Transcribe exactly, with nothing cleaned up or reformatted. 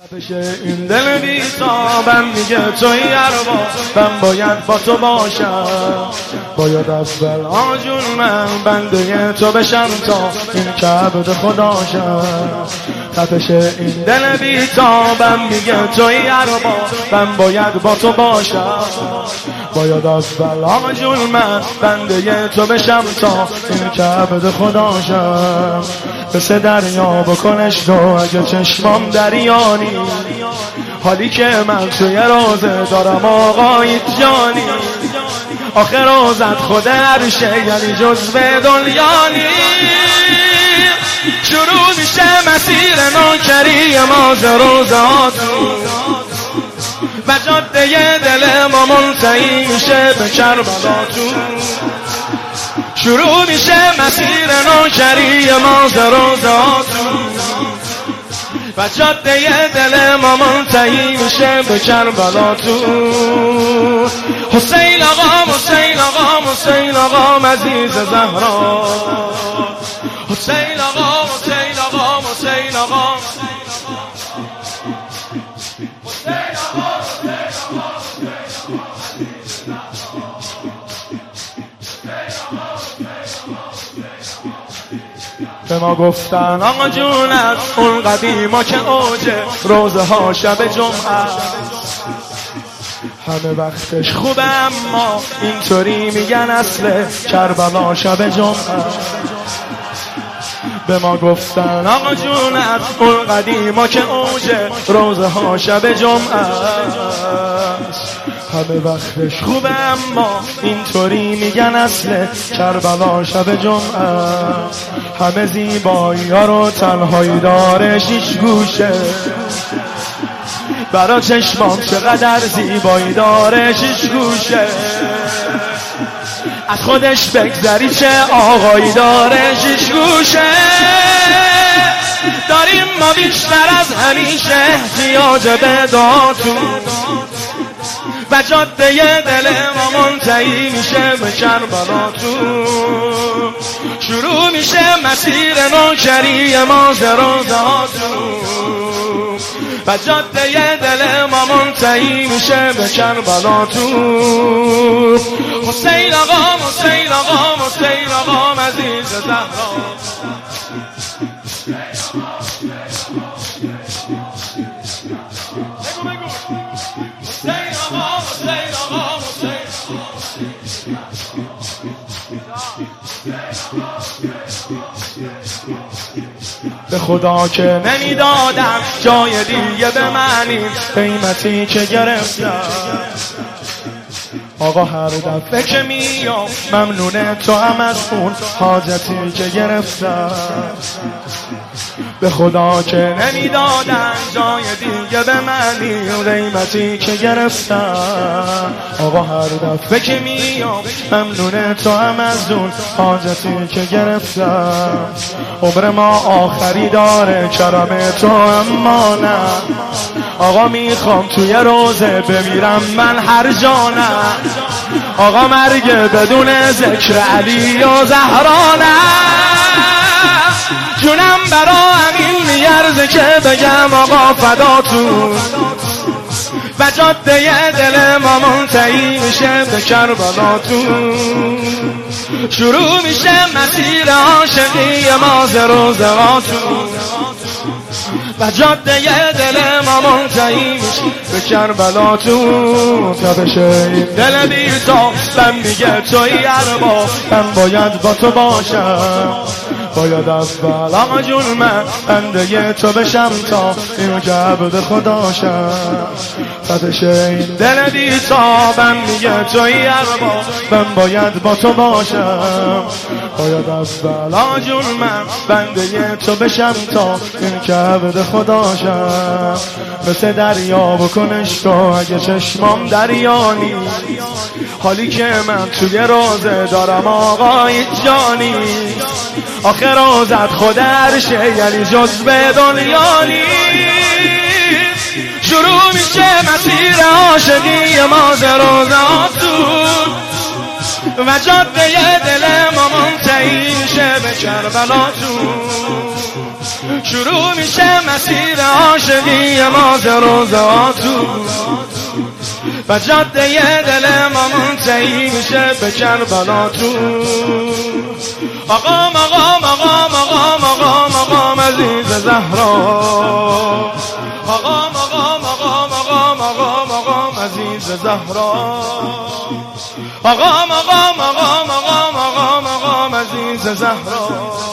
این دل بی‌تابم میگه توی ارباب من باید با تو باشم، باید اول آجون من بنده تو بشم تا این که عبد خداشم. تپش این دل بی‌تابم میگه توی ارباب من باید با تو باشم، باید اول آجون من بنده تو بشم تا این که عبد خداشم. مثل دریا بکنش تو اگه چشمام دریانی، حالی که من توی روزه دارم آقای جانی. آخر روزت خود عرشه یعنی جزو دنیانی. شروع میشه مسیر نوکری ما ز روزاتون و جاده دل ما منتهی میشه به کربلاتون. شروع میشه مسیر نوکری ما ز روزاتون و جاده دل ما منتهی میشه به کربلاتون. حسین آقا حسین آقا حسین آقا عزیز زهرا، حسین آقا حسین آقا حسین آقا به ما گفتن آقا جون از اون قدیما که اوجه روزه ها شب جمعه همه وقتش خوبه، اما اینطوری میگن اصل کربلا شب جمعه. به ما گفتن آقا جون از اون قدیما که اوجه روزه ها شب جمعه همه وقتش خوبه، اما اینطوری میگن اصل کربلا شب جمعه. همه زیبایی ها رو تنهایی داره شیش گوشه، برا چشمام چقدر زیبایی داره شیش گوشه. از خودش بگذری چه آقایی داره شیش گوشه. داریم ما بیشتر از همیشه احتیاج به دعاتون و جاده دل ما منتهی میشه به کربلاتون. شروع میشه مسیر نوکری ما ز روزاتون و جاده دل ما منتهی میشه به کربلاتون. حسین آقا حسین آقا حسین آقا عزیز زهرا، به خدا که نمیدادم جای دیگه به معنی قیمتی که گرفتم. آقا هر دفعه که میام ممنونه تو هم از اون حاجتی که گرفتم. به خدا که نمیدادم جای دیگه به معنی قیمتی که گرفتم. آقا هر دفعه که میام ممنونه تو هم از اون حاجتی که گرفتم. عمر ما آخری داره کرم تو اما نه، آقا میخوام توی روزه بمیرم من هر جانه. آقا مرگ بدون ذکر علی و زهرا نه، جونم برا همین میارزه که بگم آقا فداتون و جاده دل ما منتهی میشه به کربلاتون. شروع میشه مسیر عاشقی ما ز روزاتون و جاده دل ما منتهی میشه به کربلاتون. تپش این دل بی‌تابم میگه توی ارباب من باید با تو باشم، باید اول آقا جون من بنده تو بشم تا این که عبد خداشم. تپش این دل بی‌تابم میگه توی ارباب من باید با تو باشم، باید اول آقا جون من بنده تو بشم تا این که عبد خداشم. مثل دریا بکنش تو اگه چشمام دریانی، حالی که من توی روزه دارم آقای جانی. آخر روزت خود عرشه یعنی جزو دنیانی. شروع میشه مسیر عاشقی ما ز روزاتون و جاده دل ما منتهی میشه به کربلاتون. شروع میشه مسیر عاشقی ما ز روز آتون و جاده دل ما منتهی میشه به کربلاتون. آقا مقام آقا مقام آقا مقام عزیز زهرا، آقا مقام آقا مقام آقا مقام عزیز زهرا، آقا مقام آقا مقام آقا مقام عزیز زهرا.